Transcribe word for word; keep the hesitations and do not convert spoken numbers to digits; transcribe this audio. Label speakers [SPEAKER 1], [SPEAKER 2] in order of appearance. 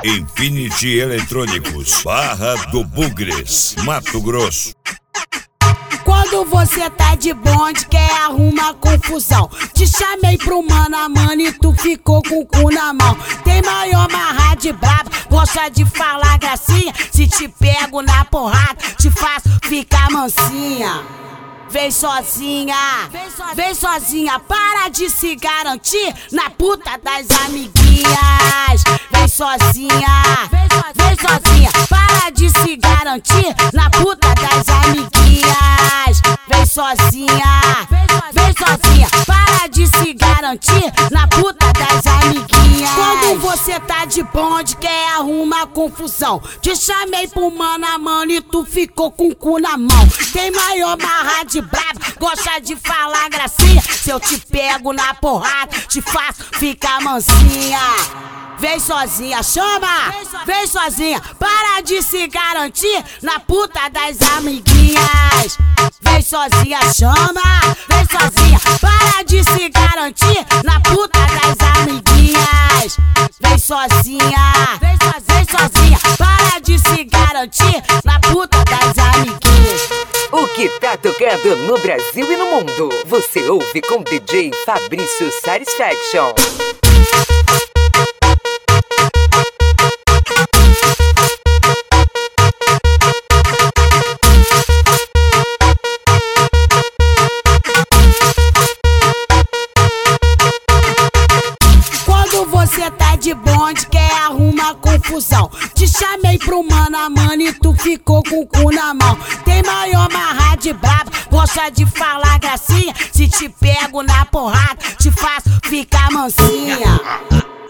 [SPEAKER 1] Infinity Eletrônicos, Barra do Bugres, Mato Grosso.
[SPEAKER 2] Quando você tá de bonde, quer arrumar confusão. Te chamei pro mano a mano e tu ficou com o cu na mão. Tem maior marra de brabo, gosta de falar gracinha. Se te pego na porrada, te faço ficar mansinha. Vem sozinha, vem sozinha, para de se garantir na puta das amiguinhas. Vem sozinha, vem sozinha, para de se garantir na puta das amiguinhas. Vem sozinha, vem sozinha, para de se garantir na puta das amiguinhas. Quando você tá de bonde, quer arrumar confusão. Te chamei pro mano a mano e tu ficou com o cu na mão. Tem maior marra de brabo, gosta de falar gracinha. Se eu te pego na porrada, te faço ficar mansinha. Vem sozinha, chama, vem sozinha, para de se garantir na puta das amiguinhas. Vem sozinha, chama, vem sozinha, para de se garantir na puta das amiguinhas. Vem sozinha, vem sozinha, para de se garantir na puta das amiguinhas.
[SPEAKER 3] O que tá tocando no Brasil e no mundo, você ouve com D J Fabrício Satisfaction.
[SPEAKER 2] Você tá de bonde, quer arrumar confusão. Te chamei pro mano a mano e tu ficou com o cu na mão. Tem maior marra de brabo, gosta de falar gracinha. Se te pego na porrada, te faço ficar mansinha.